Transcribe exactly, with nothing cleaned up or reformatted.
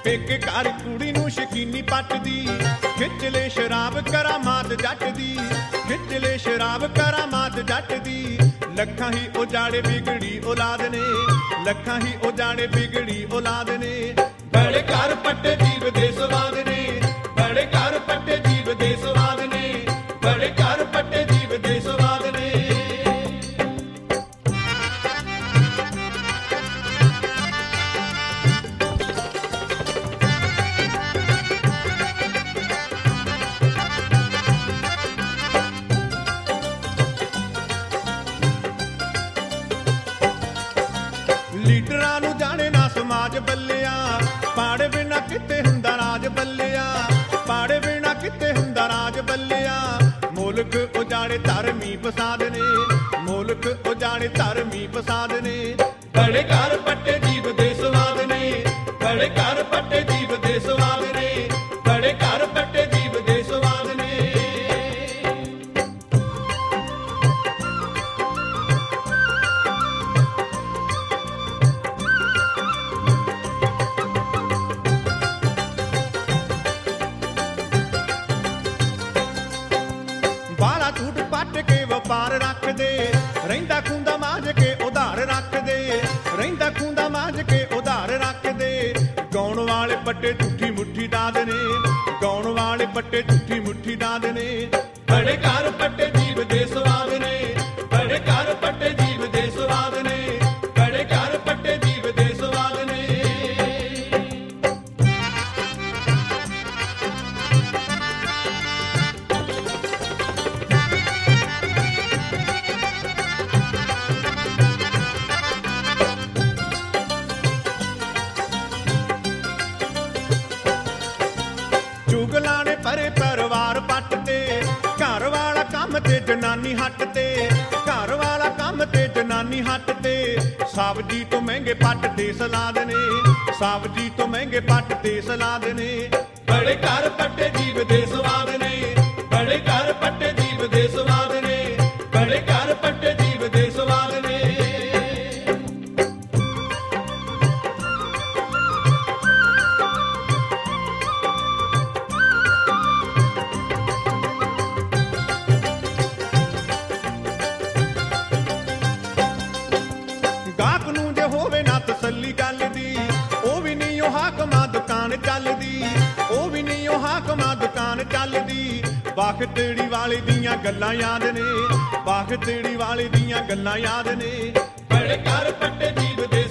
पेके घर कुड़ी नूं शकीनी पट दी, खिच ले शराब करामात जट दी, खिच ले शराब करामात जट दी। लखां ही उजाड़े बिगड़ी औलाद ने, लखां ही उजाड़े बिगड़ी औलाद ने। बड़े घर पट्टे जीव दे स्वाद ने, बड़े घर पट्टे जीव दे स्वाद ने, बड़े घर पट्टे जीव दे स्वाद ने। लीडरां नूं जाने ना समाज बल्लिया, पाड़े बिना किते हुंदा राज बल्लिया, पाड़े बिना किते हुंदा राज बल्लिया। मुल्क उजाड़े धर्मी फसाद ने, मुल्क उजाड़े धर्मी फसाद ने। बड़े घर पट्टे जीव दे स्वाद ने, बड़े घर पट्टे जीव दे स्वाद ने, बड़े घर पट्टे जीव दे स्वाद ने। बाला झूठ पट के वपार रख दे, रहिंदा खूंदा मांझ के उधार रख दे, रहिंदा खूंदा मांझ के उधार रख दे। गाउण वाले पट्टे झूठी मुट्ठी डाद ने, गाउण वाले पट्टे झूठी मुट्ठी डाद ने। बड़े घर पट्टे जीव दे स्वाद ने, बड़े घर पट्टे जीव दे स्वाद ने, बड़े घर पट्टे जीव दे स्वाद ने। चुगलां ने परे परिवार पट ते, घर वाला कम ते जनानी हट ते, घर वाला कम ते जनानी हट ते। सब्जी तो महंगे पट ते सलाद ने, सब्जी तो महंगे पट ते सलाद ने। बड़े घर पट्टे जीव दे स्वाद ने, बड़े घर पट्टे जीव दे स्वाद ने, बड़े घर पट्टे जीव दे स्वाद ने। गाहक नूं जे होवे ना तसल्ली गल दी, ओ भी नहीं ओ हाकमां दुकान चलदी, ओ भी नहीं ओ हाकमां दुकान चलदी। बाख तेड़ी वाले दियां गल्लां याद ने, बाख तेड़ी वाले दियां गल्लां याद ने। बड़े घर पट्टे जीव दे